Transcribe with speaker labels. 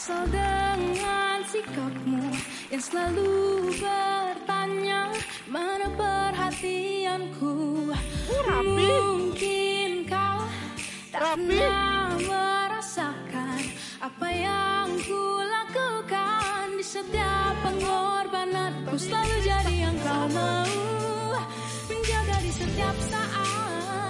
Speaker 1: Kesal dengan sikapmu yang selalu bertanya mana perhatianku. Mungkinkah tak pernah merasakan apa yang ku lakukan. Di setiap pengorbananku selalu jadi yang kau mau, menjaga di setiap saat.